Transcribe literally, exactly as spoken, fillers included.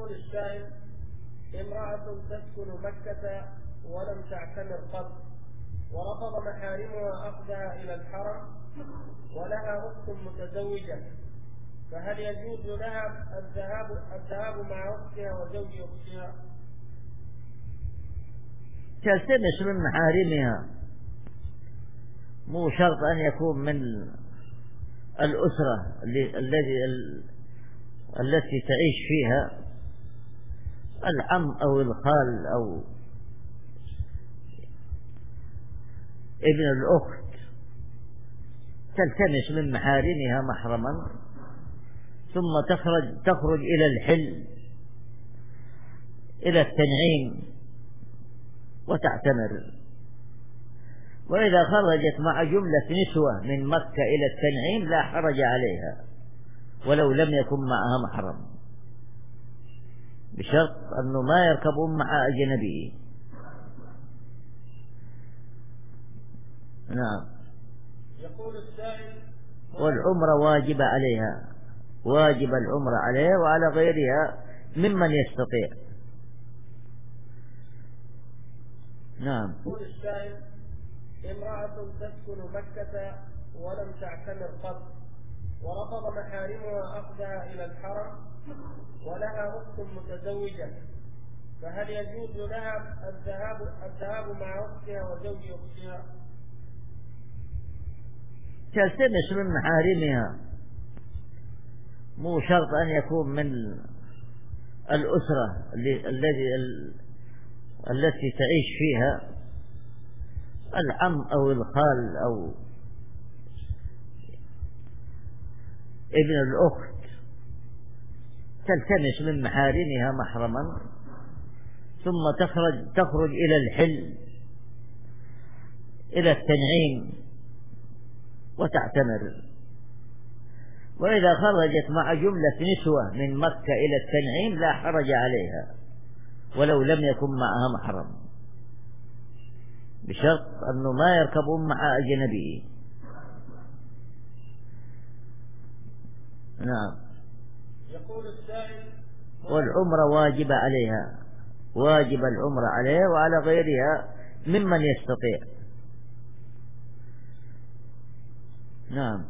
يقول السائل: امرأة تسكن مكة ولم تعتمر قط، ورفض محارمها أخذها إلى الحرم، ولها أخت متزوجة، فهل يجوز لها الذهاب الذهاب مع أختها وزوج أختها؟ تلتمس من محارمها، مو شرط أن يكون من الأسرة الذي التي تعيش فيها، العم أو الخال أو ابن الأخت، تلتمس من محارمها محرما ثم تخرج تخرج إلى الحل إلى التنعيم وتعتمر. وإذا خرجت مع جملة نسوة من مكة إلى التنعيم لا حرج عليها ولو لم يكن معها محرم، بشرط أنه ما يركبون مع أجنبي. نعم. يقول السائل: والعمرة واجبة عليها، واجب العمرة عليها وعلى غيرها ممن يستطيع. نعم. يقول السائل: امرأة تسكن مكة ولم تعتمر قط، ورفض محارمها أخذها إلى الحرم، ولها أخت متزوجة، فهل يجوز لها الذهاب الذهاب مع أختها وزوج أختها؟ تلتمس من محارمها، مو شرط أن يكون من الأسرة الذي التي تعيش فيها، العم أو الخال أو ابن الأخت، تلتمس من محارمها محرما ثم تخرج تخرج إلى الحل إلى التنعيم وتعتمر. وإذا خرجت مع جملة نسوة من مكة إلى التنعيم لا حرج عليها ولو لم يكن معها محرم، بشرط أنه ما يركبون مع أجنبي. نعم. يقول السائل: والعمرة واجبة عليها، واجب العمرة عليها وعلى غيرها ممن يستطيع. نعم.